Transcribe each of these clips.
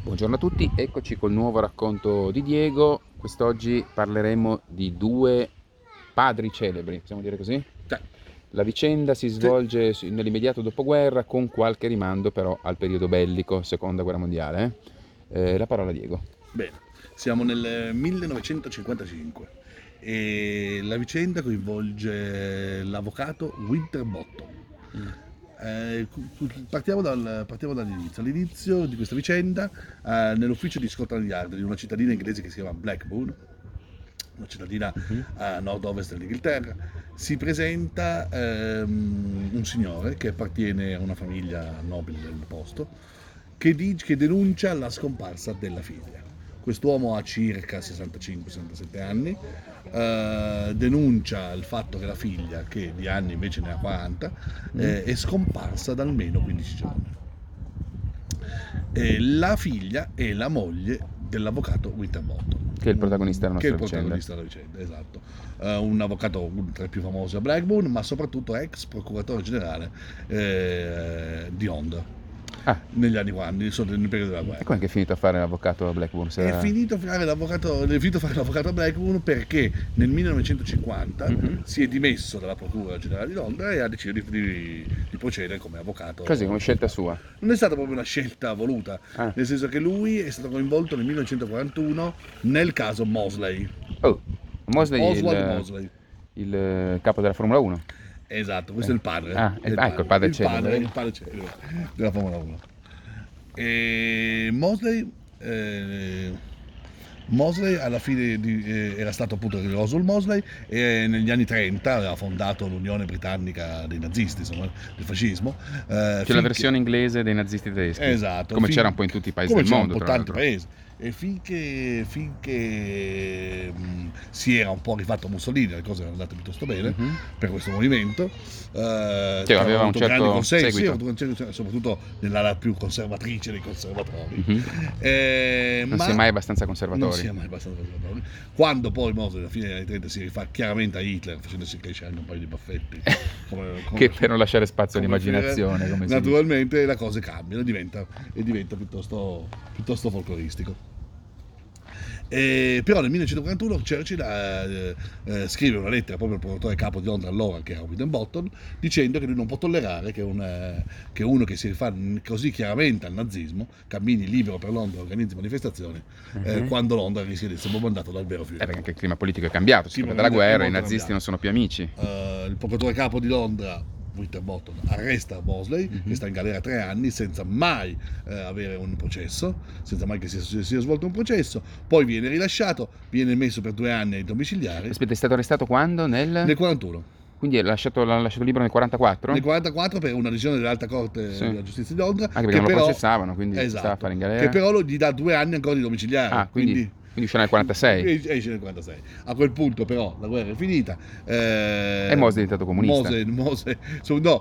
Buongiorno a tutti, eccoci col nuovo racconto di Diego. Quest'oggi parleremo di due padri celebri, possiamo dire così? Cioè, La vicenda si sì, svolge nell'immediato dopoguerra, con qualche rimando però al periodo bellico, seconda guerra mondiale. La parola a Diego. bene, siamo nel 1955 e la vicenda coinvolge l'avvocato Winterbottom. Mm. Partiamo dall'inizio. All'inizio di questa vicenda, nell'ufficio di Scotland Yard di una cittadina inglese che si chiama Blackburn, una cittadina Mhm. a nord-ovest dell'Inghilterra, si presenta un signore che appartiene a una famiglia nobile del posto che denuncia la scomparsa della figlia. Quest'uomo ha circa 65-67 anni, denuncia il fatto che la figlia, che di anni invece ne ha 40, è scomparsa da almeno 15 giorni. La figlia è la moglie dell'avvocato Winterbottom, Che è il protagonista della che è nostra il vicenda. protagonista della vicenda, esatto. Un avvocato uno tra i più famosi a Blackburn, ma soprattutto ex procuratore generale di Londra Ah, negli anni 40, nel periodo della e guerra. com'è che è finito a fare l'avvocato a Blackburn? È finito a fare l'avvocato a Blackburn perché nel 1950 Mhm. si è dimesso dalla Procura Generale di Londra e ha deciso di procedere come avvocato. Così, come scelta sua. Non è stata proprio una scelta voluta, Ah. nel senso che lui è stato coinvolto nel 1941 nel caso Mosley, Oh, Mosley è Oswald Mosley. il capo della Formula 1. Esatto, questo è il padre. Ah, È il ecco il padre, padre il celebre, padre, vedi? il padre celebre della Formula 1. E Mosley alla fine era stato appunto Oswald Mosley e negli anni 30 aveva fondato l'Unione Britannica dei nazisti, insomma, del fascismo. C'è la versione inglese dei nazisti tedeschi, Esatto, come c'era un po' in tutti i paesi come del c'era un mondo, po' tra tanti l'altro. paesi. E finché si era un po' rifatto Mussolini, le cose erano andate piuttosto bene Mhm. per questo movimento. Cioè, aveva un Avuto grandi certo consensi, seguito. soprattutto nell'ala più conservatrice dei conservatori. Mhm. Non si è Ma mai abbastanza non conservatori. si è mai abbastanza conservatori. Quando poi Mosley alla fine degli anni 30 si rifà chiaramente a Hitler, facendosi crescere anche un paio di baffetti, Che per non lasciare spazio come all'immaginazione, come si dice. naturalmente le cose cambiano e diventa piuttosto folcloristico. Però nel 1941 Churchill scrive una lettera proprio al procuratore capo di Londra allora, che era Winterbottom, dicendo che lui non può tollerare che uno che si rifà così chiaramente al nazismo cammini libero per Londra e organizzi manifestazioni Mhm. quando Londra rischia di essere bombardata dal vero fiume. Perché anche il clima politico è cambiato, si Clima parla della è guerra, i molto nazisti cambiato. non sono più amici. Il procuratore capo di Londra Winterbottom arresta Mosley, che sta in galera 3 anni senza mai avere un processo, senza mai che sia svolto un processo, poi viene rilasciato, viene messo per 2 anni ai domiciliari Aspetta, è stato arrestato quando? nel 41. Quindi l'ha lasciato libero nel 44? Nel 44 per una decisione dell'Alta Corte Sì. della Giustizia di Londra, Anche perché che non lo però, processavano, quindi stava a esatto, fare in che galera. però gli dà 2 anni ancora di domiciliare, Ah, quindi uscirà nel 46. esce nel 46. A quel punto però la guerra è finita. E Mosley è diventato comunista. No,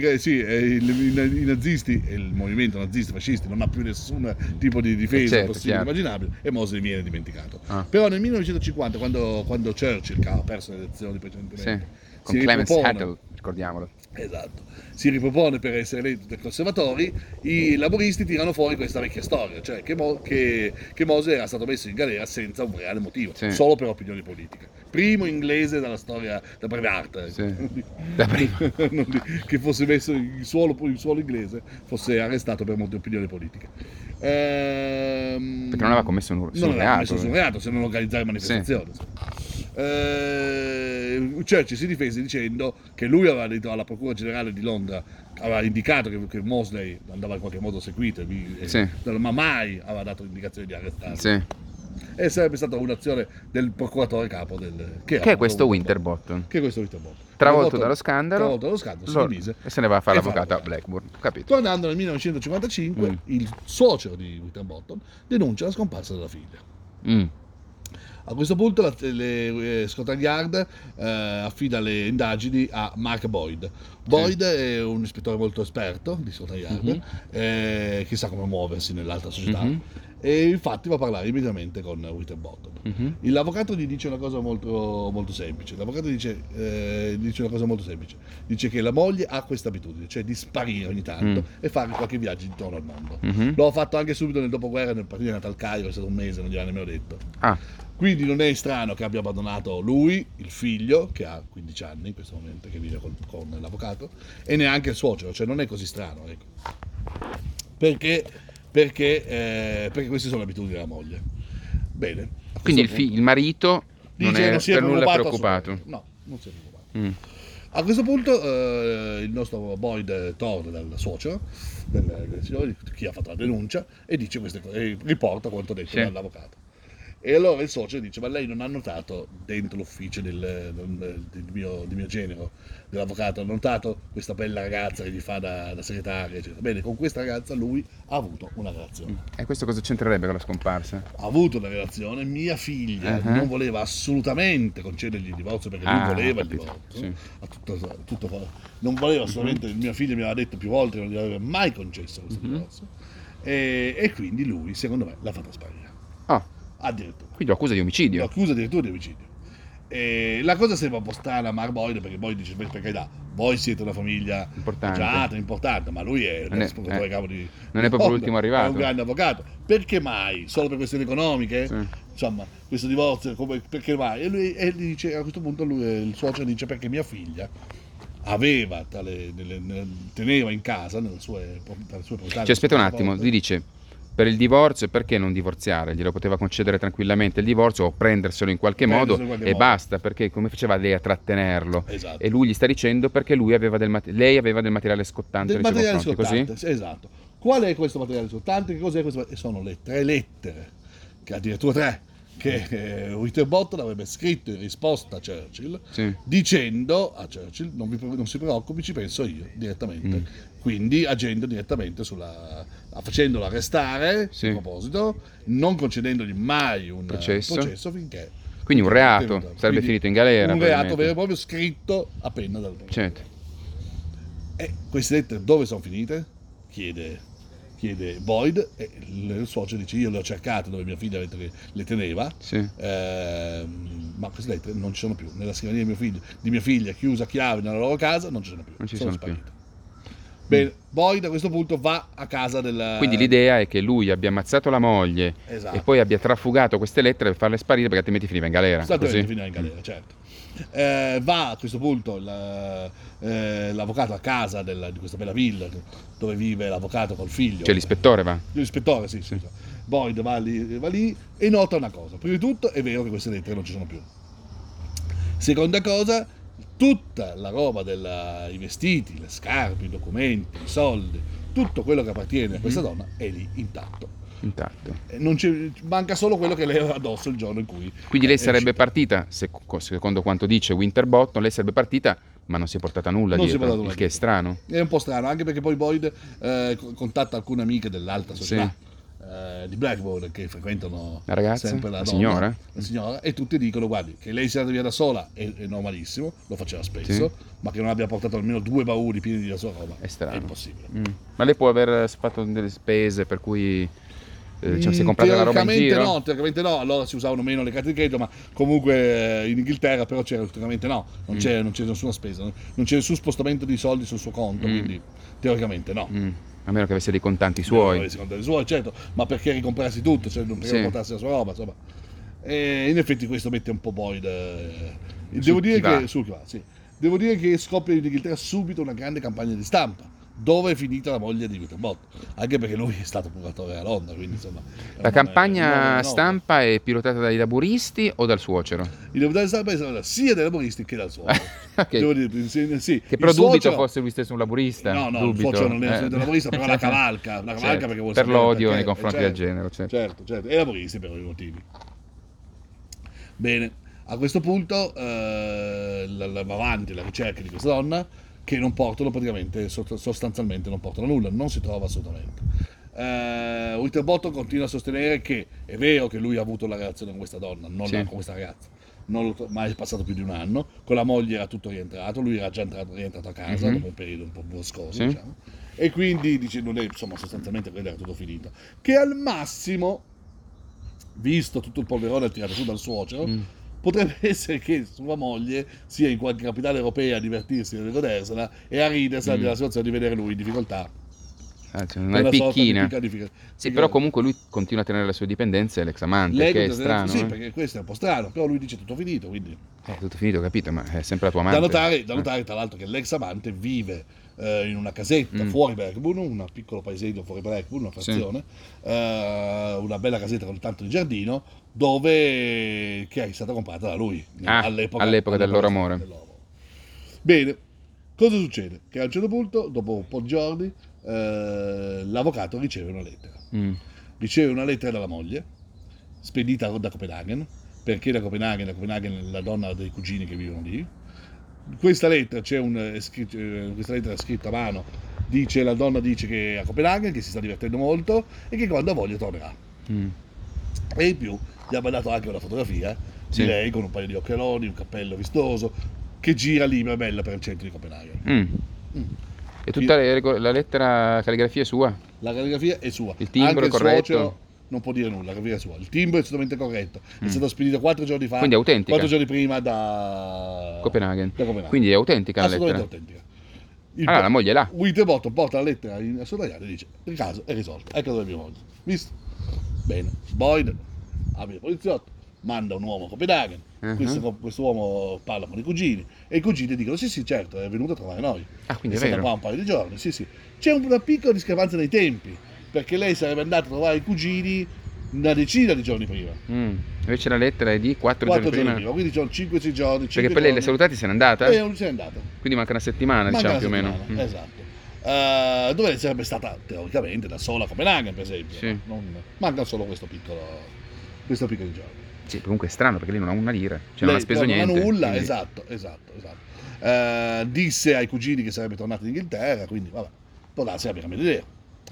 i nazisti e il movimento nazista fascista non ha più nessun tipo di difesa certo, possibile e chiaro. immaginabile e Mosley viene dimenticato. Ah. Però nel 1950, quando Churchill, che ha perso le elezioni Sì, precedentemente, con si Clarence ripropone, Hattel, ricordiamolo. esatto, si ripropone per essere eletto dai conservatori, i laboristi tirano fuori questa vecchia storia, cioè che Mosley era stato messo in galera senza un reale motivo, Sì. solo per opinioni politiche. Primo inglese dalla storia da breve arte, Sì. Da prima. che fosse messo in suolo inglese, fosse arrestato per molte opinioni politiche. Perché non aveva commesso Non nessun aveva reato. commesso nessun reato se non organizzare manifestazioni. Churchill si difese dicendo che lui aveva detto alla Procura Generale di Londra, aveva indicato che Mosley andava in qualche modo seguito, Sì. ma mai aveva dato indicazioni di arrestarlo. Sì. E sarebbe stata un'azione del procuratore capo Che è questo Winterbottom. Che è questo Winterbottom. Travolto dallo scandalo, Si dimise e se ne va a fare e fa l'avvocato a l'avvocato. Blackburn. Capito? Tornando nel 1955, il suocero di Winterbottom denuncia la scomparsa della figlia. Mm. A questo punto Scotland Yard affida le indagini a Mark Boyd. Boyd è un ispettore molto esperto di Scotland Yard, che sa come muoversi nell'alta società, e infatti va a parlare immediatamente con Winterbottom. L'avvocato gli dice una cosa molto, molto semplice. L'avvocato dice una cosa molto semplice. Dice che la moglie ha questa abitudine, cioè di sparire ogni tanto e fare qualche viaggio intorno al mondo. Lo ha fatto anche subito nel dopoguerra, nel partito è nato al Cairo, è stato un mese, non gliel'ha nemmeno detto. Quindi non è strano che abbia abbandonato lui, il figlio, che ha 15 anni in questo momento, che vive con l'avvocato, e neanche il suocero, cioè non è così strano, ecco. Perché queste sono le abitudini della moglie. Bene. Quindi il marito non è per nulla preoccupato. No, non si è preoccupato. A questo punto il nostro Boyd torna dal suocero, del signore, chi ha fatto la denuncia, e dice queste cose, e riporta quanto detto dall'avvocato. E allora il socio dice: ma lei non ha notato dentro l'ufficio del mio genero, dell'avvocato, ha notato questa bella ragazza che gli fa da segretaria, eccetera. Bene, con questa ragazza lui ha avuto una relazione. E questo cosa c'entrerebbe con la scomparsa? Ha avuto una relazione, mia figlia non voleva assolutamente concedergli il divorzio, perché lui voleva il divorzio, non voleva assolutamente, mia figlia mi aveva detto più volte che non gli aveva mai concesso questo divorzio, e quindi lui, secondo me, l'ha fatta sparire. Addirittura. Quindi lo accusa di omicidio. Lo accusa addirittura di omicidio. E la cosa sembra un po' strana a Mark Boyd, perché Boyd dice: per carità, voi siete una famiglia importante, ma lui è non è proprio l'ultimo arrivato. È un grande avvocato. Perché mai? Solo per questioni economiche? Insomma, questo divorzio, perché mai? E gli dice, a questo punto il suocero dice: perché mia figlia teneva in casa nelle sue proprietà. Cioè, aspetta un attimo, gli dice: per il divorzio, perché non divorziare? Glielo poteva concedere tranquillamente il divorzio, o prenderselo in qualche modo e basta, perché come faceva lei a trattenerlo? E lui gli sta dicendo perché lei aveva del materiale scottante nei suoi confronti, così? Esatto. Qual è questo materiale scottante? Che cos'è questo? Sono le 3 lettere, che addirittura 3, che Winterbottom avrebbe scritto in risposta a Churchill, dicendo a Churchill: non si preoccupi, ci penso io direttamente. Quindi agendo direttamente facendolo arrestare a proposito, non concedendogli mai un processo finché. Quindi un reato, sarebbe finito in galera. Un reato vero e proprio, scritto a penna dal Certo. E queste lettere dove sono finite? Chiede Boyd, e il suocero dice: io le ho cercate dove mia figlia le teneva, ma queste lettere non ci sono più. Nella scrivania di mia figlia, chiusa a chiave nella loro casa, non ci sono più. Non ci sono sparite. più. Bene, Boyd a questo punto va a casa del... Quindi l'idea è che lui abbia ammazzato la moglie e poi abbia trafugato queste lettere per farle sparire, perché altrimenti finiva in galera. Esattamente, finiva in galera, certo. Va a questo punto l'avvocato a casa di questa bella villa dove vive l'avvocato col figlio. Cioè l'ispettore va? L'ispettore, sì. Boyd va lì e nota una cosa. Prima di tutto è vero che queste lettere non ci sono più. Seconda cosa, tutta la roba i vestiti, le scarpe, i documenti, i soldi, tutto quello che appartiene a questa donna è lì intatto. Non manca solo quello che lei aveva addosso il giorno in cui. Quindi lei sarebbe partita, secondo quanto dice Winterbottom, lei sarebbe partita, ma non si è portata nulla dietro, il che è strano. È un po' strano, anche perché poi Boyd contatta alcune amiche dell'alta società di Blackburn, che frequentano la ragazza, sempre la signora, e tutti dicono: guardi, che lei sia andata via da sola è normalissimo, lo faceva spesso, ma che non abbia portato almeno 2 bauli pieni di sua roba è impossibile. Ma lei può aver fatto delle spese per cui si è comprata la roba in giro? Teoricamente no, allora si usavano meno le carte di credito, ma comunque in Inghilterra però teoricamente no, non c'è nessuna spesa, non c'è nessun spostamento di soldi sul suo conto, quindi teoricamente no. A meno che avesse dei contanti suoi. Certo, ma perché ricomprarsi tutto, cioè non perché portarsi la sua roba, insomma. E in effetti questo mette un po' Boyd. Devo dire che scoppia in Inghilterra subito una grande campagna di stampa. Dove è finita la moglie di Winterbottom? Anche perché lui è stato procuratore a Londra, quindi insomma. La campagna stampa è pilotata dai laburisti o dal suocero? Il pilotare stampa è sia dai laburisti che dal suocero. Devo dire, sì. Che però dubito fosse lui stesso un laburista. No, il suocero non è un laburista, però la cavalca perché vuole per l'odio nei confronti del genere. Certo, e laburisti per i motivi. Bene, a questo punto va avanti la ricerca di questa donna, che non portano praticamente, sostanzialmente non portano nulla, non si trova assolutamente. Winterbottom continua a sostenere che è vero che lui ha avuto la relazione con questa donna, non Sì. con questa ragazza, non mai è passato più di un anno, con la moglie era tutto rientrato, lui era già rientrato a casa dopo un periodo un po' boscoso, Sì. diciamo, e quindi dice, non è, insomma, sostanzialmente quello era tutto finito, che al massimo, visto tutto il polverone tirato su dal suocero, potrebbe essere che sua moglie sia in qualche capitale europea a divertirsi e godersela e a ridersela della situazione di vedere lui in difficoltà. Una sorta picchina. di Sì, però comunque lui continua a tenere le sue dipendenze e l'ex amante, lei che è continua a strano. sì, perché questo è un po' strano, però lui dice tutto finito, quindi Tutto finito, capito, ma è sempre la tua da amante. notare tra l'altro che l'ex amante vive in una casetta fuori Blackburn, un piccolo paesetto fuori Blackburn, una frazione, una bella casetta con tanto di giardino, che è stata comprata da lui all'epoca del loro amore. Bene, cosa succede? Che a un certo punto, dopo un po' di giorni, l'avvocato riceve una lettera. Riceve una lettera dalla moglie, spedita da Copenaghen, perché da Copenaghen la donna ha dei cugini che vivono lì. Questa lettera questa lettera scritta a mano, la donna dice che è a Copenaghen, che si sta divertendo molto e che quando ha voglia tornerà. E in più gli ha mandato anche una fotografia di lei con un paio di occhialoni, un cappello vistoso, che gira libera e bella per il centro di Copenaghen. E tutta la lettera, calligrafia è sua? La calligrafia è sua. Il timbro anche è corretto? Suocero non può dire nulla, la calligrafia è sua. Il timbro è assolutamente corretto. È stato spedito 4 giorni fa. Quindi è autentica? 4 giorni prima da Copenaghen. Copenaghen. Quindi è autentica la lettera? Assolutamente autentica. La moglie è là. Winterbottom porta la lettera a suo tagliare e dice: il caso è risolto, ecco dove abbiamo oggi. Visto? Bene. Boyd apre il poliziotto, manda un uomo a Copenaghen. Questo uomo parla con i cugini e i cugini dicono: sì, certo, è venuto a trovare noi. Quindi è stato vero. qua un paio di giorni. Sì. C'è una piccola discrepanza nei tempi, perché lei sarebbe andata a trovare i cugini una decina di giorni prima. Invece la lettera è di 4 giorni prima. Quindi sono 5-6 giorni. Perché poi lei le salutati se n'è andata? Non se n'è andata. Quindi manca una settimana, diciamo, più o meno. Esatto. Dove sarebbe stata teoricamente da sola a Copenaghen, per esempio. Sì. Manca solo questo piccolo giorno. Sì, comunque è strano perché lei non ha una lira, cioè non ha speso niente. Non ha nulla, quindi... esatto. Disse ai cugini che sarebbe tornato in Inghilterra, quindi vabbè, può darsi abbia cambiato idea.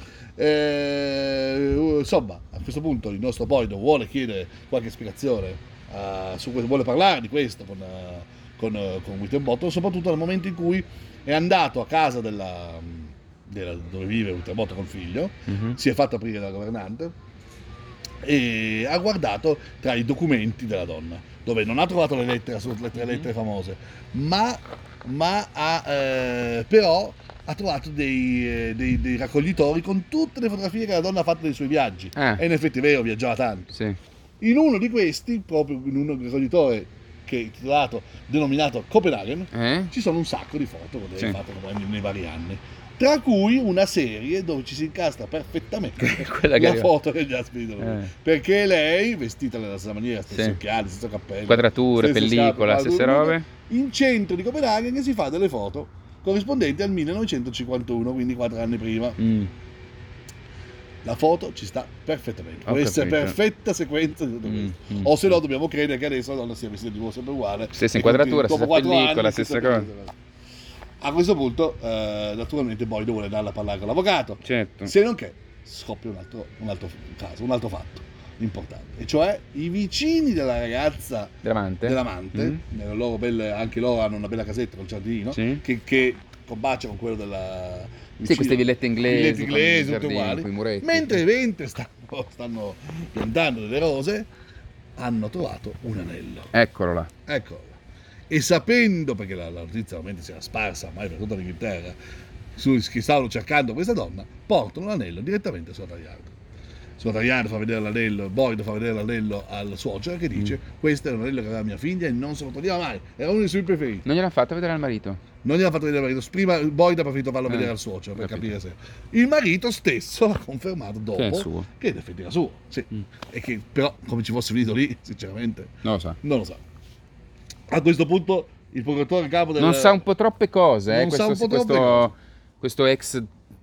Insomma, a questo punto il nostro Boyd vuole chiedere qualche spiegazione vuole parlare di questo con Winterbottom, soprattutto nel momento in cui è andato a casa dove vive Winterbottom col figlio, si è fatto aprire dalla governante e ha guardato tra i documenti della donna, dove non ha trovato le tre lettere famose, ma però ha trovato dei raccoglitori con tutte le fotografie che la donna ha fatto dei suoi viaggi. E in effetti è vero, viaggiava tanto. Sì. In uno di questi, proprio in un raccoglitore che è denominato Copenaghen, ci sono un sacco di foto che lei ha fatto nei vari anni, tra cui una serie dove ci si incastra perfettamente la foto che gli ha spedito lui. Perché lei, vestita nella stessa maniera, stessi occhiali, stesso cappello, quadrature, pellicola, stesse robe, in centro di Copenaghen, che si fa delle foto corrispondenti al 1951, quindi 4 anni prima. La foto ci sta perfettamente. Questa è perfetta sequenza di tutto questo. O se no dobbiamo credere che adesso la donna sia vestita di nuovo sempre uguale. Stessa inquadratura, stessa pellicola, stessa cosa. A questo punto, naturalmente, Boyd vuole darla a parlare con l'avvocato. Certo. Se non che scoppia un altro caso, un altro fatto importante. E cioè i vicini della ragazza, dell'amante, anche loro hanno una bella casetta col giardino, che combacia con quello della... Sì, queste villette inglesi, tutte uguali. Mentre stanno piantando delle rose, hanno trovato un anello. Eccolo là. E sapendo, perché la notizia ovviamente si era sparsa mai per tutta l'Inghilterra, che stavano cercando questa donna, portano l'anello direttamente a suo tagliato. Suo tagliato fa vedere l'anello, Boyd fa vedere l'anello al suocero che dice: questo è l'anello che aveva mia figlia e non se lo toglieva mai, era uno dei suoi preferiti. Non gliel'ha fatto vedere al marito? Non gliel'ha fatto vedere al marito, prima Boyd ha preferito farlo vedere al suocero per capire se... Il marito stesso ha confermato dopo che in effetti era suo, sì. E che però come ci fosse finito lì, sinceramente non lo sa. A questo punto il procuratore capo non sa un po' troppe cose, questo ex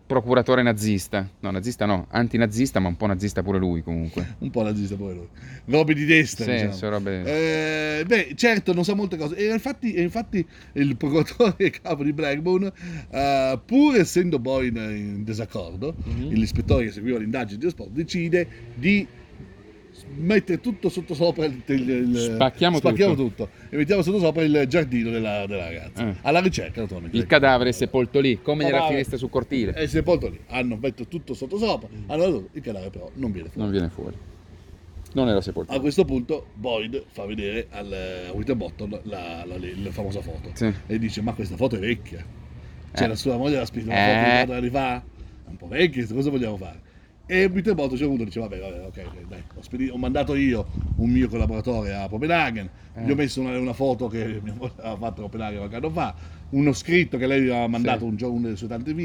procuratore nazista. No, nazista no, antinazista, ma un po' nazista pure lui comunque. Un po' nazista pure lui. Robe di destra, Sì, diciamo. sono robe... Beh, certo, non sa molte cose. E infatti il procuratore capo di Blackburn, pur essendo poi in disaccordo, l'ispettore che seguiva l'indagine di sport decide di mettere tutto sotto sopra Spacchiamo tutto e mettiamo sotto sopra il giardino della ragazza, alla ricerca naturalmente. Il cadavere è sepolto lì, come nella finestra sul cortile. È sepolto lì, hanno messo tutto sotto sopra, il cadavere però non viene fuori. Non viene fuori. Non era sepolto. A questo punto Boyd fa vedere a Winterbottom la famosa foto, sì, e dice: ma questa foto è vecchia, cioè la sua moglie l'ha spinta una foto di 4 anni fa, è un po' vecchia, cosa vogliamo fare? E Winterbottom a un certo punto dice: vabbè, ok, dai, ho mandato io un mio collaboratore a Copenaghen, gli ho messo una foto che mia moglie aveva fatto a Copenaghen qualche anno fa, uno scritto che lei aveva mandato un giorno, uno dei suoi tanti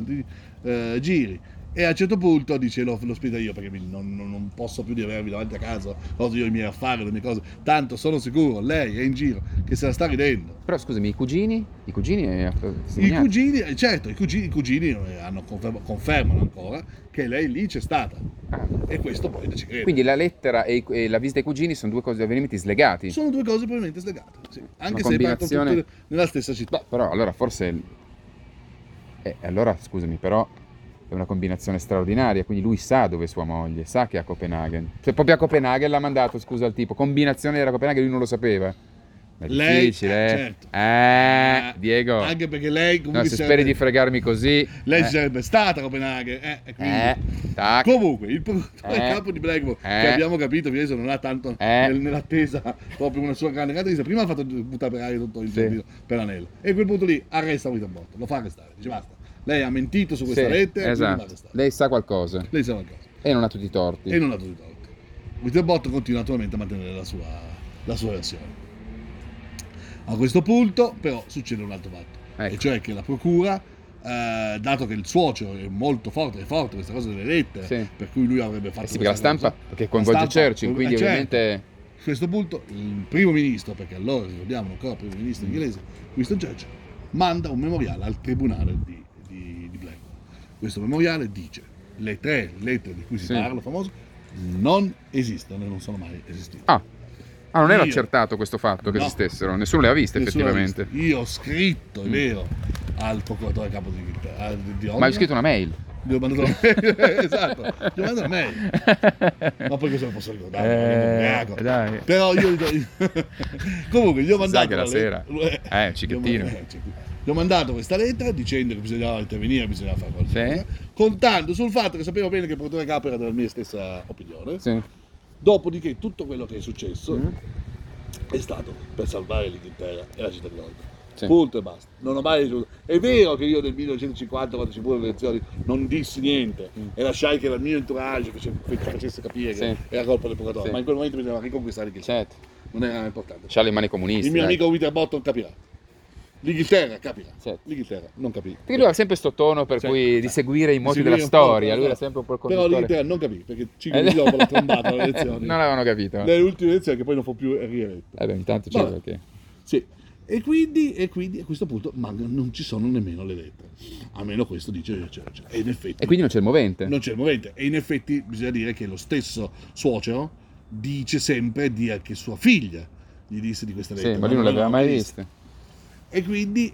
giri. E a un certo punto dice: l'ho spinta io perché non posso più di avervi davanti a casa, io i miei affari, le mie cose, tanto sono sicuro, lei è in giro che se la sta ridendo. Però scusami, i cugini? I cugini Certo, i cugini confermano ancora che lei lì c'è stata. E questo poi ci crede. Quindi la lettera e la visita ai cugini sono due cose avvenimenti slegati. Sono due cose probabilmente slegate, sì. Anche Una se combinazione... partono tutte nella stessa città. Beh, però allora forse... allora scusami, però è una combinazione straordinaria, quindi lui sa dove è sua moglie, sa che è a Copenaghen. Cioè proprio a Copenaghen l'ha mandato, scusa, al tipo. Combinazione era Copenaghen, lui non lo sapeva. È difficile, certo. Diego. Anche perché lei comunque... No, se speri di fregarmi così... Lei sarebbe stata a Copenaghen. Comunque, il capo di Blackburn, che abbiamo capito, Vieso non ha tanto nell'attesa proprio una sua grande attesa. Prima ha fatto buttare per aria tutto il giardino per l'anello. E a quel punto lì arresta Winterbottom, lo fa arrestare, dice basta. Lei ha mentito su questa lettera, esatto. Lei sa qualcosa. E non ha tutti i torti. Winterbottom continua naturalmente a mantenere la sua versione. A questo punto però succede un altro fatto, e cioè che la procura, dato che il suocero è molto forte questa cosa delle lettere, per cui lui avrebbe fatto perché la stampa, perché coinvolge Churchill, quindi ovviamente... A questo punto il primo ministro, perché allora ricordiamo ancora il primo ministro inglese, Winston Churchill, manda un memoriale al tribunale di Blackburn. Questo memoriale dice: le 3 lettere di cui si parla, famose, non esistono e non sono mai esistite. Non era accertato questo fatto che esistessero, nessuno le ha viste effettivamente. Io ho scritto, è vero, al procuratore capo di Ma hai scritto una mail? Gli ho mandato una mail, esatto, gli ho mandato una mail. Ma poi cosa lo posso ricordare? Dai. Però comunque gli ho mandato... Sai che la sera, cicchettino. Gli ho mandato questa lettera dicendo che bisognava intervenire, bisognava fare qualcosa, contando sul fatto che sapevo bene che il procuratore capo era della mia stessa opinione. Dopodiché tutto quello che è successo è stato per salvare l'Inghilterra e la città di Londra. Punto e basta. Non ho mai... È vero che io nel 1950, quando ci furono le elezioni, non dissi niente e lasciai che il mio entourage facesse capire che era colpa del procuratore, ma in quel momento bisognava riconquistare l'Inghilterra. Non era importante. C'ha le mani comuniste. Il mio amico Winterbottom capirà. L'Inghilterra capirà. L'Inghilterra non capì. Perché lui aveva sempre sto tono per cui di seguire i moti della storia. Lui era sempre un po' il conduttore. Però l'Inghilterra non capì, perché 5 anni dopo l'ha trombata alle elezioni. Non avevano capito. Le ultime elezioni che poi non fu più rieletto. Intanto c'era perché. Sì. E quindi a questo punto non ci sono nemmeno le lettere. Almeno questo dice Churchill. E in effetti. E quindi non c'è il movente. Non c'è il movente. E in effetti bisogna dire che lo stesso suocero dice sempre che sua figlia gli disse di questa lettera. Sì, ma lui non l'aveva mai vista. E quindi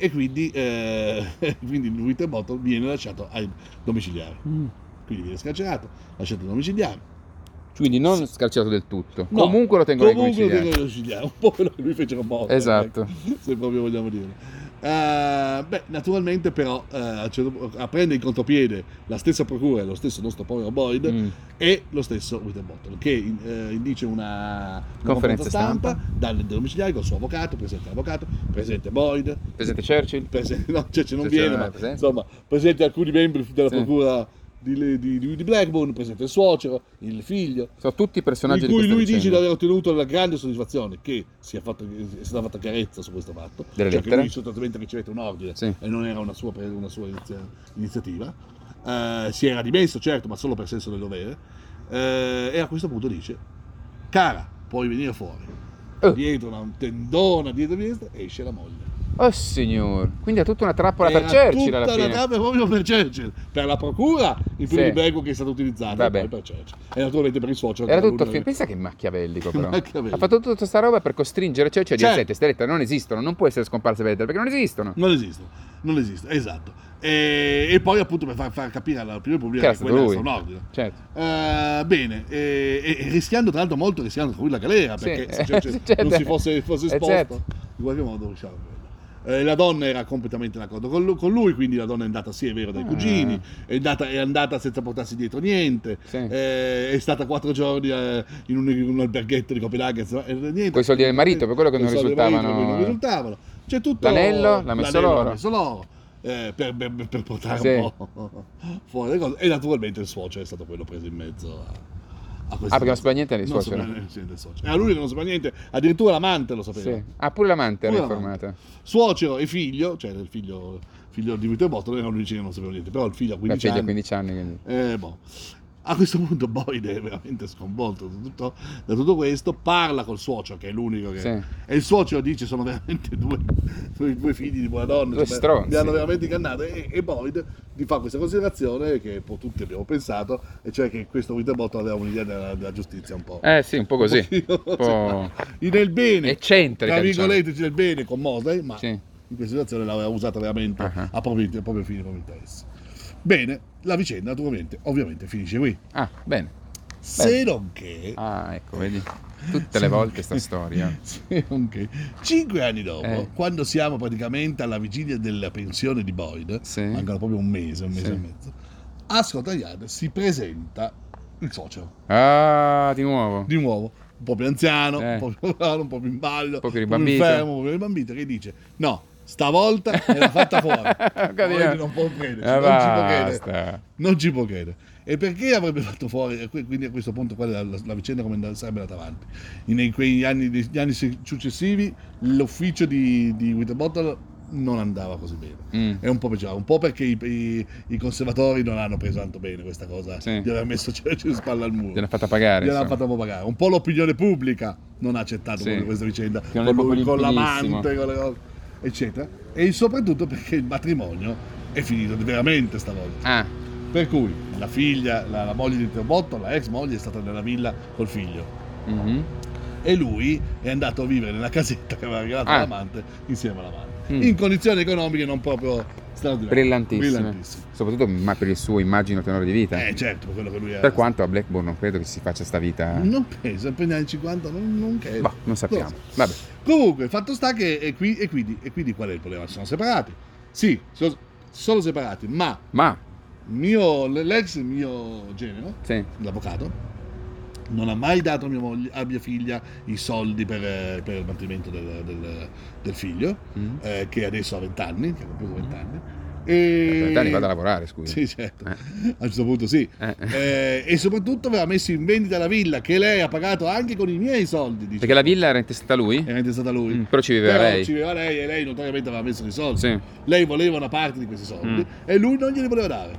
Winterbottom viene lasciato ai domiciliari. Quindi viene scarcerato, lasciato ai domiciliari. Quindi non scarcerato del tutto. Comunque lo tengono ai domiciliari. Un po' quello che lui fece con Bob. Esatto. Se proprio vogliamo dire. Naturalmente però prende in contropiede la stessa procura e lo stesso nostro povero Boyd e lo stesso Winterbottom, che indice una conferenza stampa dal domiciliare con il suo avvocato, presente Boyd, presente Churchill, Churchill non viene, ma insomma presente alcuni membri della procura di Blackburn, presente il suocero, il figlio, sono tutti personaggi di cui lui dice di aver ottenuto la grande soddisfazione che è stata fatta chiarezza su questo fatto, cioè che lui sostanzialmente ricevette un ordine e non era una sua iniziativa, si era dimesso certo, ma solo per senso del dovere, e a questo punto dice: cara, puoi venire fuori. Dietro una tendona, dietro esce la moglie. Oh signor, quindi è tutta una trappola Era per Churchill alla tutta una fine. trappola proprio per Churchill, per la procura, il Sì. film di Blackwood che è stato utilizzato, e Vabbè. poi per Churchill. E naturalmente per il suocero. Era che tutto lui- pensa che machiavellico però. Machiavellico. Ha fatto tutta questa roba per costringere Churchill a dire: Certo. senti, queste lettere non esistono, non può essere scomparse le lettere perché non esistono. Non esistono, esatto. E poi appunto per far capire all'opinione pubblica Che era che stato quella lui. è un ordine. Certo. Bene, e rischiando tra l'altro molto, rischiando con lui la galera, Sì. perché se Churchill Certo. non si fosse esposto, Certo. in qualche modo riusciva a quello. La donna era completamente d'accordo con lui, quindi la donna è andata, sì è vero, dai cugini, è andata senza portarsi dietro niente, Sì. È stata 4 giorni in un alberghetto di Copenaghen, niente. Coi soldi del marito, per quello che Coi non soldi del marito, risultavano. che non risultavano. C'è tutto L'anello l'ha messo loro. l'ha messo loro. Per portare Sì. un po' fuori le cose, e naturalmente il suocero è stato quello preso in mezzo a questa perché non sapeva niente del non suocero. sapeva niente del suocero. E a lui non sapeva niente, addirittura l'amante lo sapeva. Sì. Ah, pure l'amante era Pure informata. Suocero e figlio, cioè il figlio di Vito e Botto, erano l'unici che non sapevano niente, però il figlio a La 15 figlia a anni. 15 anni, quindi. Boh. A questo punto Boyd è veramente sconvolto da tutto questo, parla col suocero che è l'unico che... Sì. E il suocero dice sono veramente due figli di buona donna, Due stronzi. mi hanno veramente ingannato, e Boyd gli fa questa considerazione che un po' tutti abbiamo pensato, e cioè che questo Winterbottom aveva un'idea della giustizia un po'... Sì, un po' così. Un Un po' nel bene, eccentrica, tra diciamo. virgolette, nel bene con Mosley, ma Sì. in questa situazione l'aveva usata veramente Ah. a proprio fine, a proprio interesse. Bene, la vicenda ovviamente finisce qui. Ah, bene. Se non che... Ah, ecco, vedi? Tutte le volte sta storia. se non che 5 anni dopo, quando siamo praticamente alla vigilia della pensione di Boyd, Sì. mancano proprio un mese Sì. e mezzo, a Scotland Yard si presenta il suocero, Ah, di nuovo. di nuovo, un po' più anziano, Eh. un po' più bravo, un po' più invalido, Un po' più un po' ribambito. infermo, un po' più ribambito, che dice no, stavolta me l'ha fatta fuori. Capito? Boyd non può crederci, Basta. non ci può credere. E perché avrebbe fatto fuori? E quindi a questo punto qual è la vicenda come sarebbe andata avanti? In quegli anni, negli anni successivi l'ufficio di Winterbottom non andava così bene. È un po' peggiore, un po' perché i conservatori non hanno preso tanto bene questa cosa Sì. di aver messo Churchill in spalla al muro. Gliel'ha fatta pagare. Gliel'hanno insomma. fatta un po' pagare. Un po' l'opinione pubblica non ha accettato Sì. proprio questa vicenda, Che non è proprio con limpidissimo. l'amante, con le cose, eccetera. E soprattutto perché il matrimonio è finito veramente stavolta. Ah, Per cui la figlia, la moglie di Winterbottom, la ex moglie, è stata nella villa col figlio. mhm. E lui è andato a vivere nella casetta che aveva regalato l'amante insieme all'amante. In condizioni economiche non proprio straordinarie. Brillantissime. Soprattutto per il suo immagino tenore di vita. Certo, per quello che lui era. Per quanto a Blackburn non credo che si faccia sta vita. Non penso, per negli anni 50 non credo. Boh, non sappiamo. Vabbè. Comunque, il fatto sta che e quindi qual è il problema? Sono separati. Sì, sono separati, ma l'ex mio genero, Sì. l'avvocato, non ha mai dato a mia figlia i soldi per il mantenimento del figlio, che adesso ha 20 anni, che ha compiuto 20 anni. E 20 anni vado a lavorare, scusa. Sì, certo. A un certo punto sì. Eh. E soprattutto aveva messo in vendita la villa che lei ha pagato anche con i miei soldi. Dice. Perché la villa era intestata a lui? Era intestata a lui. Però ci viveva lei. Ci viveva lei e lei notoriamente aveva messo dei soldi. Sì. Lei voleva una parte di questi soldi e lui non glieli voleva dare.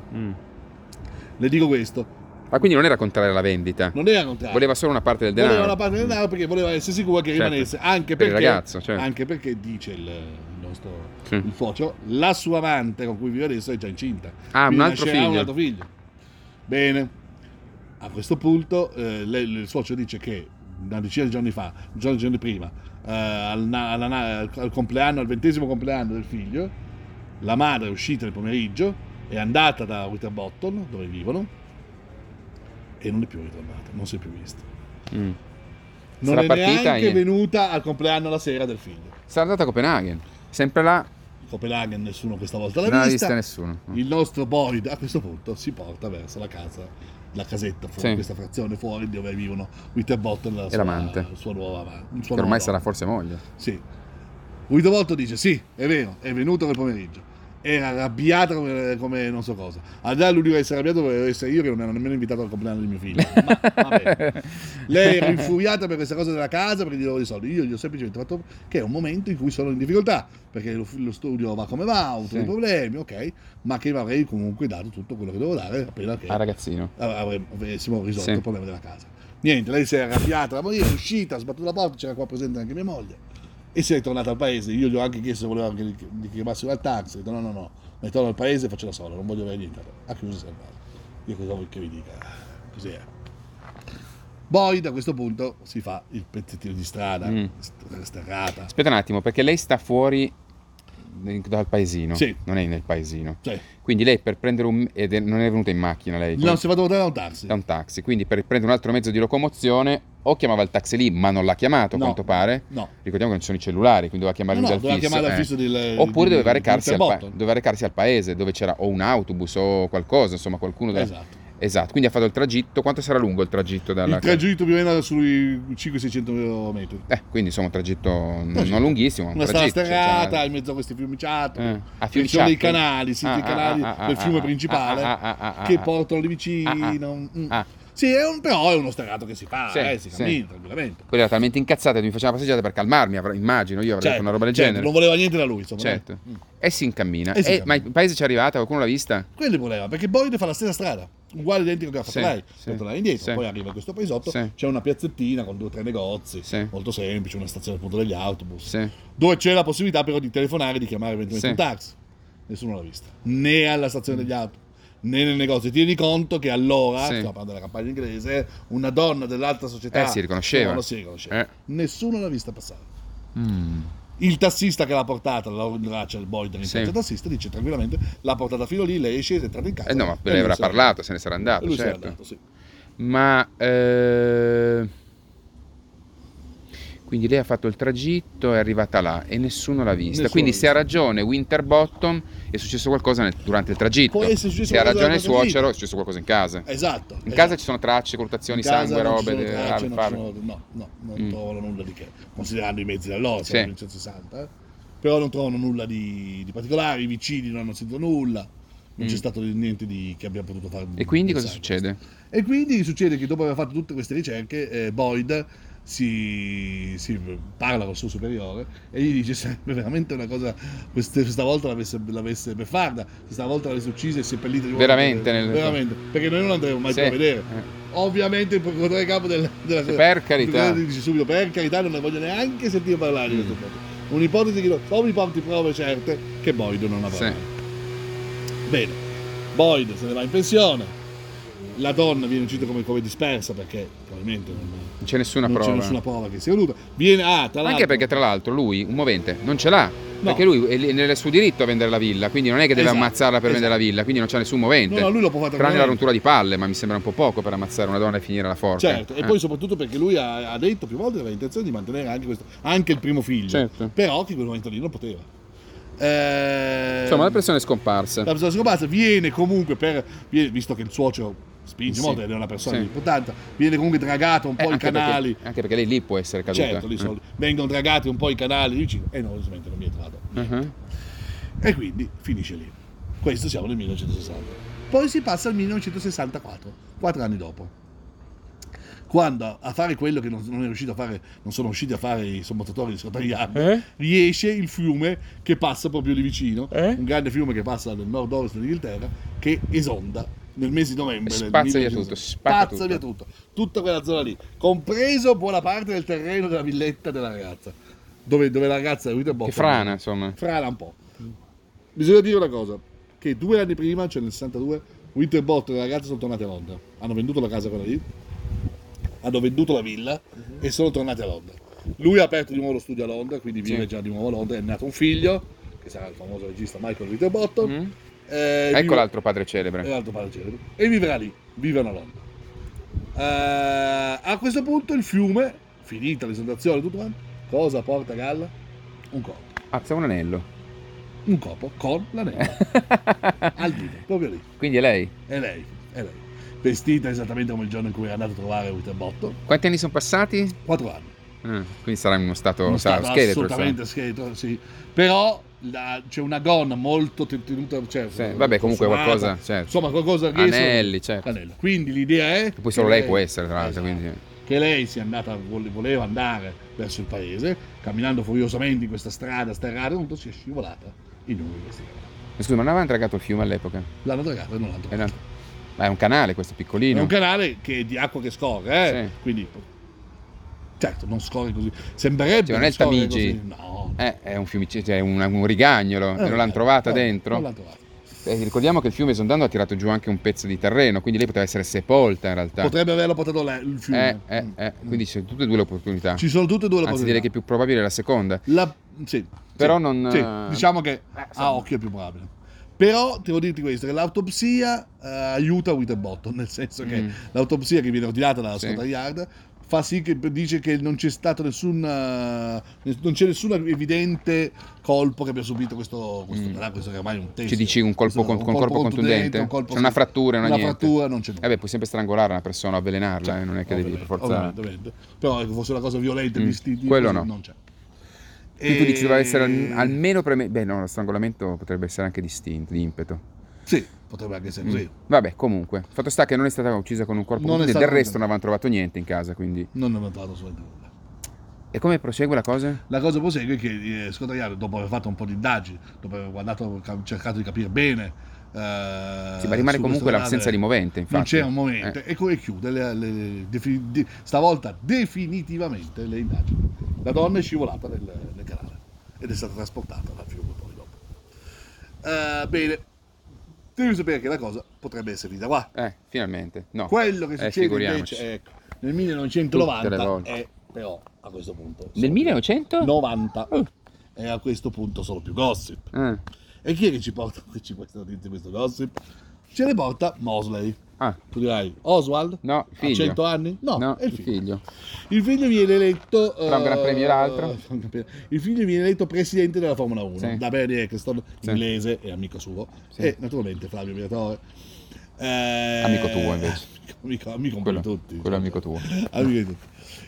Le dico questo. Ma quindi non era contrario alla vendita? Non era contrario. Voleva solo una parte del denaro. Voleva una parte del denaro perché voleva essere sicuro che Certo. rimanesse. Anche Per il perché, ragazzo, certo. anche perché dice il nostro Sì. il suocero, la sua amante con cui vive adesso è già incinta. Ah, Quindi un altro nascerà figlio. un altro figlio. Bene. A questo punto il suocero dice che una decina di giorni fa, un giorno prima, al compleanno, al 20° compleanno del figlio, la madre è uscita nel pomeriggio, è andata da Winterbottom, dove vivono, e non è più ritornata, non si è più vista. Non Sarà è partita neanche in- venuta al compleanno la sera del figlio. Sarà andata a Copenaghen. Sempre là. Copenaghen nessuno questa volta Non l'ha l'ha vista. vista nessuno. Il nostro Boyd a questo punto si porta verso la casa, la casetta fuori, Sì. questa frazione fuori dove vivono Winterbottom e l'amante. sua nuova amante. Che ormai sarà forse moglie. Sì. Winterbottom dice sì, è vero, è venuto nel pomeriggio. Era arrabbiata come non so cosa. Al di là l'unico a essere arrabbiato doveva essere io che non ero nemmeno invitato al compleanno di mio figlio. Ma vabbè. Lei era infuriata per questa cosa della casa perché gli dovevo dei soldi. Io gli ho semplicemente fatto che è un momento in cui sono in difficoltà perché lo studio va come va, ho avuto dei problemi, ok, ma che avrei comunque dato tutto quello che dovevo dare appena che Al ragazzino. avessimo risolto Sì. il problema della casa. Niente, lei si è arrabbiata, la moglie è uscita, ha sbattuto la porta, c'era qua presente anche mia moglie. e sei tornato al paese. Io gli ho anche chiesto se voleva anche di chiamassimo al taxi. Ho detto no, mi torno al paese e faccio da solo, non voglio avere niente. Ha chiuso sempre. Io cosa vuoi che vi dica? Così è. Poi da questo punto si fa il pezzettino di strada, sterrata. Aspetta un attimo, perché lei sta fuori dal paesino, Sì. non è nel paesino. Sì. Quindi lei per prendere non è venuta in macchina lei? No, si è fatto votare da un taxi. Da un taxi, quindi per prendere un altro mezzo di locomozione o chiamava il taxi lì, ma non l'ha chiamato, a No, quanto pare. no. Ricordiamo che non ci sono i cellulari, quindi doveva chiamare lui dal doveva fisso. chiamare dal fisso Oppure doveva di recarsi, Winterbottom. doveva recarsi al paese, dove c'era o un autobus o qualcosa, insomma qualcuno. Esatto, quindi ha fatto il tragitto. Quanto sarà lungo il tragitto dalla... Il tragitto più o meno sui 500-600 metri. Quindi insomma un tragitto non lunghissimo. Una strada sterrata, in mezzo a questi fiumiciati. Ci sono dei canali, dei canali del fiume principale che portano lì vicino. Sì, però è uno sterrato che si fa, si cammina tranquillamente. Quello era talmente incazzato che mi faceva una passeggiata per calmarmi, immagino, io avrei detto una roba del genere. Non voleva niente da lui, insomma. Certo. E si incammina. cammina. Ma il paese ci è arrivata? Qualcuno l'ha vista? Quello voleva, perché Boyd fa la stessa strada, uguale identico che ha fatto lei, sì. per tornare indietro. Sì. Poi arriva in questo paesotto, Sì. c'è una piazzettina con 2 o 3 negozi, Sì. molto semplice, una stazione appunto degli autobus, Sì. dove c'è la possibilità però di telefonare e di chiamare eventualmente un taxi. Nessuno l'ha vista, né alla stazione degli autobus, né nel negozio. Tieni conto che allora, stiamo parlando della campagna inglese, una donna dell'alta società si riconosceva. non si riconosceva. Nessuno l'ha vista passare. Il tassista che l'ha portata, c'è il Boyd il tassista, dice tranquillamente, l'ha portata fino lì, lei è scesa, è entrata in casa. No, ma lei avrà parlato, se ne sarà andato, lui certo. se n'è andato, sì. Ma quindi lei ha fatto il tragitto, è arrivata là e nessuno l'ha vista. Quindi se ha ragione Winterbottom è successo qualcosa durante il tragitto. Può essere successo se ha qualcosa ragione il durante il suocero è successo qualcosa in casa. Esatto. In casa ci sono tracce, colluttazioni, sangue, robe. Non trovano nulla di che, considerando i mezzi dell'oro, siamo nel 1960, però non trovano nulla di particolare, i vicini non hanno sentito nulla, non c'è stato niente che abbia potuto fare. E quindi cosa succede? E quindi succede che dopo aver fatto tutte queste ricerche, Boyd si parla col suo superiore e gli dice: sarebbe veramente una cosa, questa volta l'avesse beffarda, questa volta l'avesse uccisa e seppellita di nuovo. Veramente, perché noi non andremo mai più a vedere. Ovviamente il procuratore capo della per carità dice subito: per carità, non ne voglio neanche sentire parlare di questo fatto. Un'ipotesi che non mi porti prove certe che Boyd non avrà. Bene, Boyd se ne va in pensione. La donna viene uccisa come dispersa perché probabilmente non c'è nessuna prova che sia venuta. Anche perché tra l'altro lui un movente non ce l'ha, perché lui è nel suo diritto a vendere la villa, quindi non è che deve ammazzarla per vendere la villa, quindi non c'è nessun movente. No, lui lo può fare tranne la rottura di palle, ma mi sembra un po' poco per ammazzare una donna e finire la forca. Certo, e poi soprattutto perché lui ha detto più volte che aveva intenzione di mantenere anche il primo figlio, però che in quel momento lì non poteva. Insomma, la persona è scomparsa. La persona è scomparsa, viene comunque visto che il suocero spinge molto ed è una persona di importanza, viene comunque dragato un po' i canali. Anche perché lei lì può essere caduta. Certo, lì vengono dragati un po' i canali vicino e non viene trovato. E quindi finisce lì. Questo siamo nel 1960. Poi si passa al 1964, 4 anni dopo. Quando a fare quello che non sono riusciti a fare i sommotatori di Scottagliano, riesce il fiume che passa proprio lì vicino, un grande fiume che passa nel nord-ovest dell'Inghilterra, che esonda nel mese di novembre. Spazza via tutto. Tutta quella zona lì, compreso buona parte del terreno della villetta della ragazza, dove la ragazza è Winterbottom. Che frana, insomma. Frana un po'. Bisogna dire una cosa, che 2 anni prima, cioè nel 62, Winterbottom e la ragazza sono tornati a Londra. Hanno venduto la casa quella lì, hanno venduto la villa e sono tornati a Londra. Lui ha aperto di nuovo lo studio a Londra, quindi vive già di nuovo a Londra, è nato un figlio, che sarà il famoso regista Michael Winterbottom. Ecco l'altro padre celebre. E vivrà lì, vivono a Londra. A questo punto il fiume, finita l'esondazione, tutto quanto, cosa porta a galla? Un corpo. C'è un anello. Un corpo con l'anello. Al dito, proprio lì. Quindi è lei? È lei. Vestita esattamente come il giorno in cui è andato a trovare Winterbottom. Quanti anni sono passati? 4 anni. Quindi sarà in uno stato scheletro, assolutamente scheletro, sì. Però c'è una gonna molto tenuta, vabbè, comunque qualcosa, insomma qualcosa che anelli, Quindi l'idea è che poi solo lei può essere, tra l'altro, quindi che lei sia andata, voleva andare verso il paese, camminando furiosamente in questa strada sterrata, tutto si è scivolata in uno di questi canali. Scusa, ma non avevano dragato il fiume all'epoca? L'hanno dragato e non l'hanno trovato. Ma è un canale questo piccolino. È un canale che è di acqua che scorre, quindi Certo, non scorre così. Sembrerebbe non è il Tamigi. Così. No. È un fiumicino, cioè un rigagnolo. Non l'hanno trovata dentro? Non l'hanno trovata. Ricordiamo che il fiume esondando ha tirato giù anche un pezzo di terreno, quindi lei poteva essere sepolta in realtà. Potrebbe averlo portato lei, il fiume. Quindi ci sono tutte e due le opportunità. Ci sono tutte e due le Anzi, possibilità. direi che è più probabile la seconda. Sì, Però sì, non... sì, diciamo che a occhio è più probabile. Però devo dirti questo, che l'autopsia aiuta Winterbottom, nel senso che l'autopsia che viene ordinata dalla Scotland Yard fa sì che dice che non c'è stato nessun evidente colpo che abbia subito questo che ormai è un test. Ci dici un colpo contundente? C'è una frattura, una frattura non c'è nulla. Puoi sempre strangolare una persona, avvelenarla, non è che devi per forza... Ovviamente. Però che fosse una cosa violenta e distintiva, quello no. Non c'è. Quindi tu dici doveva essere almeno beh no, lo strangolamento potrebbe essere anche distinto, di impeto. Sì, potrebbe anche essere così. Vabbè, comunque, il fatto sta che non è stata uccisa con un corpo contundente, del resto non avevano trovato niente in casa, quindi... Non avevano trovato assolutamente nulla. E come prosegue la cosa? La cosa prosegue che Scotland Yard, dopo aver fatto un po' di indagini, dopo aver cercato di capire bene... ma rimane comunque l'assenza di movente, infatti. Non c'è un movente, e chiude stavolta definitivamente le indagini. La donna è scivolata nel canale ed è stata trasportata dal fiume poi dopo. Bene, devi sapere che la cosa potrebbe essere finita qua. Finalmente. No. Quello che succede invece nel 1990 è però a questo punto... Nel 1990? È a questo punto solo più gossip. E chi è che ci porta queste notizie, questo gossip? Ce le porta Mosley. Tu dirai, Oswald? No, figlio. Ha 100 anni? No, è il figlio. Il figlio viene eletto... Tra un gran premio e l'altro. Il figlio viene eletto presidente della Formula 1, da Bernie Ecclestone, inglese e amico suo. E naturalmente Flavio Briatore. Amico tuo invece. Amico di tutti. Quello è amico tuo. Amico di tutti.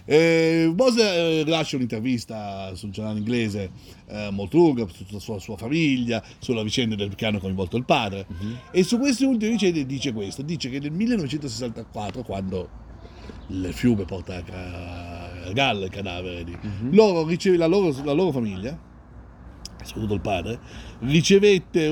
Mosley rilascia un'intervista sul giornale inglese molto lunga sulla sua famiglia, sulla vicenda che hanno coinvolto il padre, e su queste ultime vicende dice questo: dice che nel 1964, quando il fiume porta a galla il cadavere la loro famiglia, soprattutto il padre, ricevette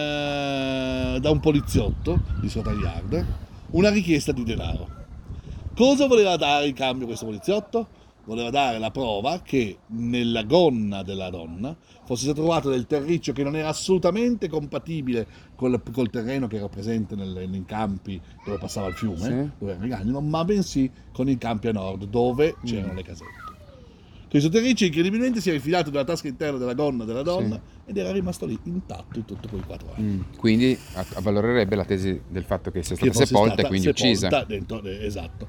da un poliziotto di Scotland Yard una richiesta di denaro. Cosa voleva dare in cambio questo poliziotto? Voleva dare la prova che nella gonna della donna fosse stato trovato del terriccio che non era assolutamente compatibile col terreno che era presente nei campi dove passava il fiume, dove era Rigagnolo, ma bensì con i campi a nord dove c'erano le casette. Questo terriccio incredibilmente si era infilato nella tasca interna della gonna della donna ed era rimasto lì intatto in tutto quei 4 anni. Quindi avvalorerebbe la tesi del fatto che sia stata sepolta e quindi uccisa. Esatto.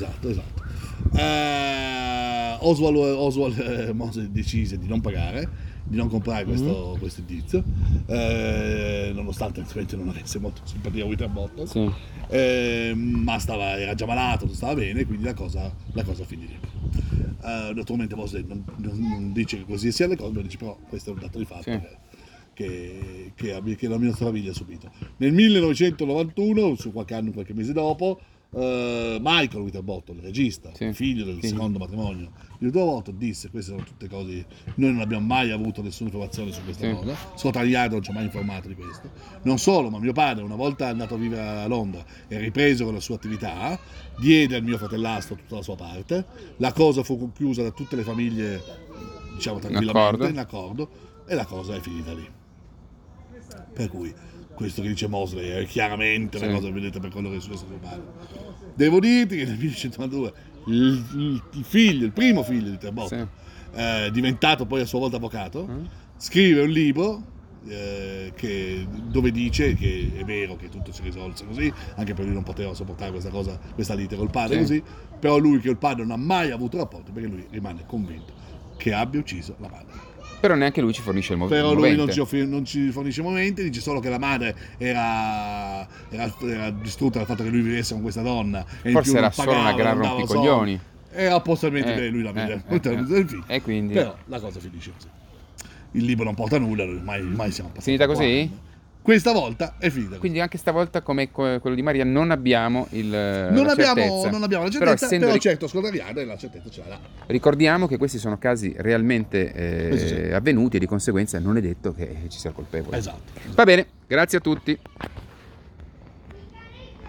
Oswald Mosley decise di non pagare, di non comprare questo indizio, nonostante non avesse molto simpatia a Winterbottom, ma era già malato, non stava bene, quindi la cosa finì lì. Naturalmente Mosley non dice che così sia le cose, ma dice però questo è un dato di fatto che la mia famiglia ha subito. Nel 1991, su qualche mese dopo, Michael Winterbottom, il regista, figlio del secondo matrimonio di Winterbottom, disse: queste sono tutte cose, noi non abbiamo mai avuto nessuna informazione su questa cosa, Scotland Yard non ci ha mai informato di questo. Non solo, ma mio padre, una volta andato a vivere a Londra e ripreso con la sua attività, diede al mio fratellastro tutta la sua parte, la cosa fu conclusa da tutte le famiglie, diciamo tranquillamente, in accordo, e la cosa è finita lì. Per cui questo che dice Mosley è chiaramente una cosa vedete per quello che è successo a mio padre. Devo dirti che nel 1992 il primo figlio di Winterbottom, diventato poi a sua volta avvocato, scrive un libro dove dice che è vero che tutto si risolse così, anche perché lui non poteva sopportare questa lite col padre così, però lui che il padre non ha mai avuto rapporti perché lui rimane convinto che abbia ucciso la madre. Però neanche lui ci fornisce il movente. Però lui non ci fornisce momenti, dice solo che la madre era distrutta dal fatto che lui vivesse con questa donna. E forse in più era solo una gran rompicoglioni. Era possibilmente lui la vede del figlio. E quindi... Però la cosa finisce così. Il libro non porta nulla, mai siamo passati. Finita così? Questa volta è finita. Quindi anche stavolta, come quello di Maria, non abbiamo la certezza. Non abbiamo la certezza, però certo Scotland Yard la certezza ce l'ha. Ricordiamo che questi sono casi realmente avvenuti e di conseguenza non è detto che ci sia colpevole. Esatto. Va bene, grazie a tutti.